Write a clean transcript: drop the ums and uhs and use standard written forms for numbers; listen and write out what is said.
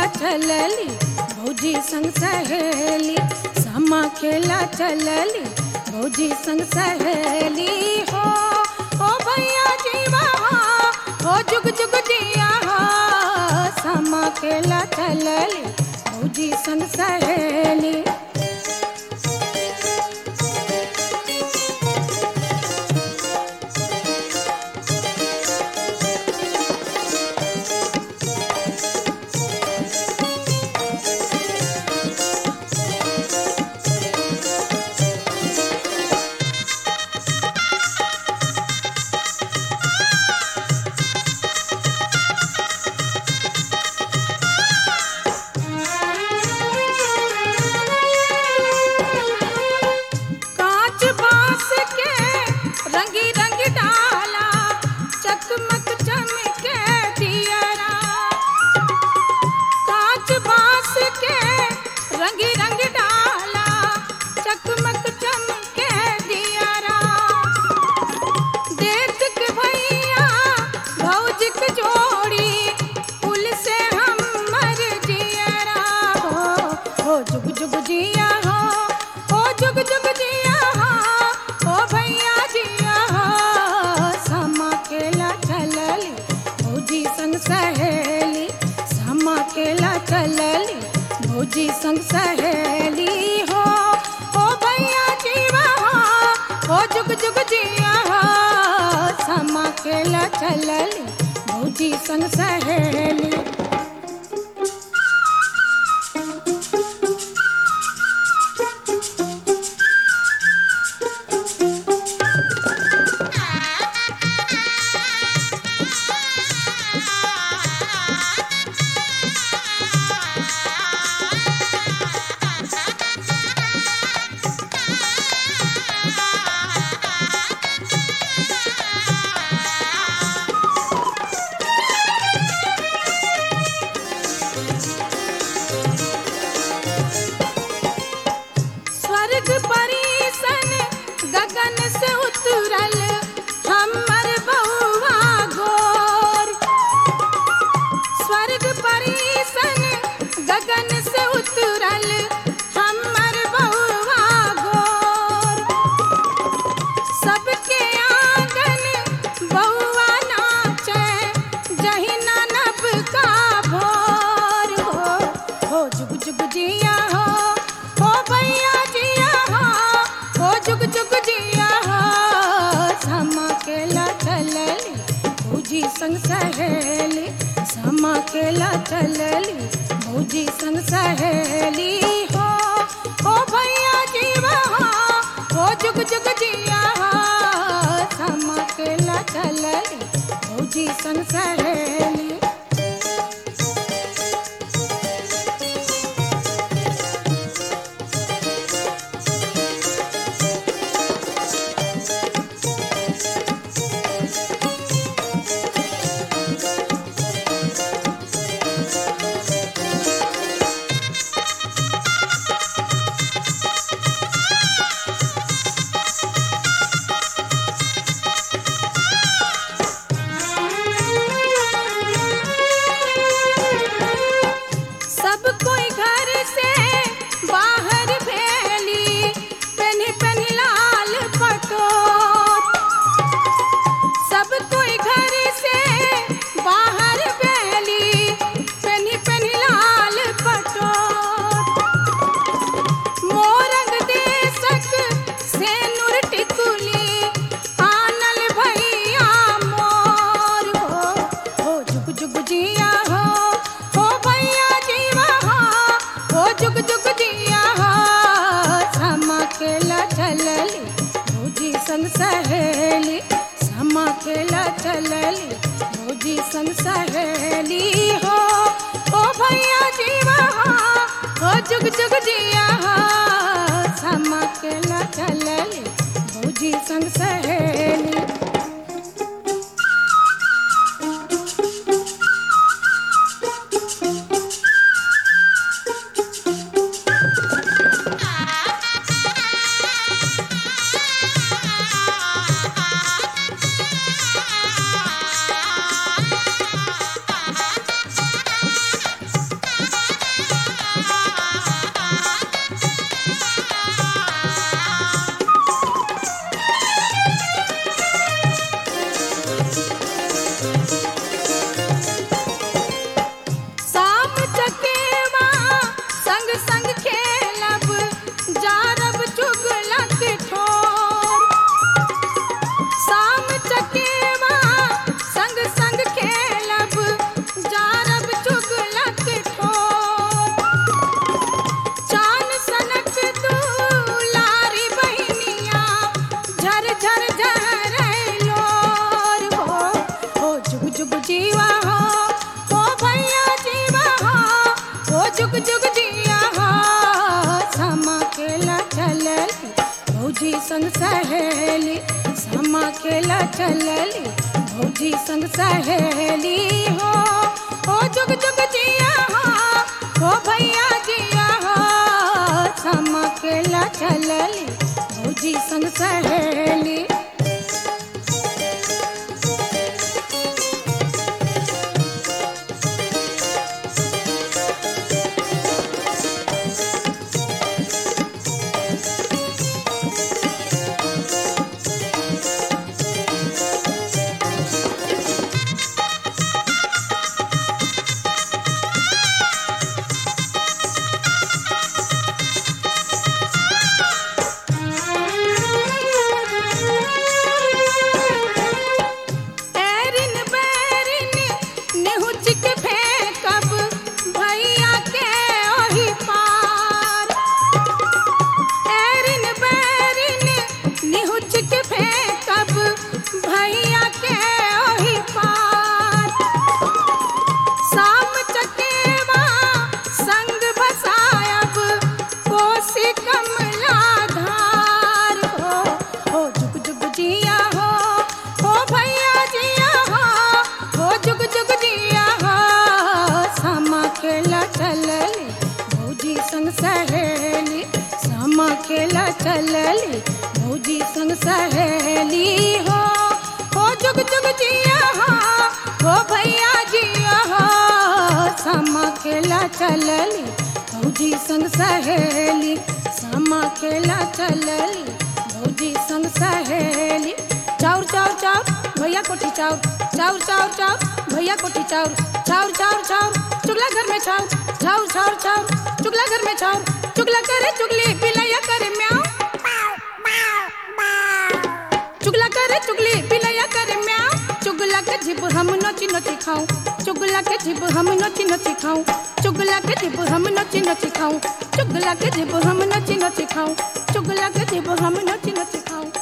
चलली भौजी संग सहेली, सामा खेला चलली भौजी संग सहेली हो। ओ भैया जीवा हो जुग जुग जिया हो, सामा खेला चलली भौजी संग सहेली। रंगी रंग डाला चकमक चमके दियरा, कांच बांस के रंगी रंग डाला चकमक चमके दियरा। देख के भैया भौजी के जोड़ी फूल से हम मर जियरा हो जुग जुग जिया हो जुग जुग जिया हो। ओ भैया भौजी संग सहेली, सामा खेला चलली भौजी संग सहेली हो। ओ भैया जीवा हो जुग जुग जिया हो, सामा खेला चलली भौजी संग सहेली। स्वर्ग परिसन गगन से उतरल हमर बउआ गोर, स्वर्ग परिसन गगन से उतरल हमर बउआ गोर। सबके आंगन बउआ नाचे जहिना नभ का भोर हो जुग जुग जिया हो भैया जिया हो जुग जुग जिया हो। सामा खेला चलली भौजी संग सहेली, सामा खेला चलली भौजी संग सहेली हो। ओ भैया जीवा हो जुग जुग जिया हो, सामा खेला चलली भौजी संग सहेली। सब कोई घर से बाहर भेली पेन्ही पेन्ही लाल पटोर, सब कोई घर से बाहर भेली पेन्ही पेन्ही लाल पटोर। मोरंग देशक से नूर टिकुली आनल भैया मोर हो जुग जुग जिया हो भैया जीवा हो जुग जुग जिया हो। सामा खेला चलली भौजी संग सहेली, सामा खेला चलली भौजी संग सहेली हो। ओ भैया जीवा हो जुग जुग जिया हो, सामा खेला चलली भौजी संग सहेली। सामा खेला चलली भौजी संग सहेली हो जुग जुग जिया हो भैया जिया हो सामा खेला चलली भौजी संग सहेली। सहेली सामा खेला चलली भौजी संग सहेली हो जुग जुग जिया हो भैया जिया हो सामा खेला चलली भौजी संग सहेली सामा खेला चलली भौजी संग सहेली। चाउर चाउर चाउर भैया कोठी चाउर चाउर चाउर चाउर भैया कोठी चाउर चाउर चाउर चाउर चुगला घर में चाउर चाउर चाउर चाउर चुगला घर में चाउर चुगला करे चुगली बिलैया करे म्याऊ चुगला करे चुगली बिलैया करे म्याऊ चुगला के जिब हम नोची नोची खाऊं चुगला के जिब हम नोची नोची खाऊं चुगला के जिब हम नोची नोची खाऊं चुगला के जिब हम नोची नोची खाऊं चुगला के जिब हम नोची नोची खाऊं।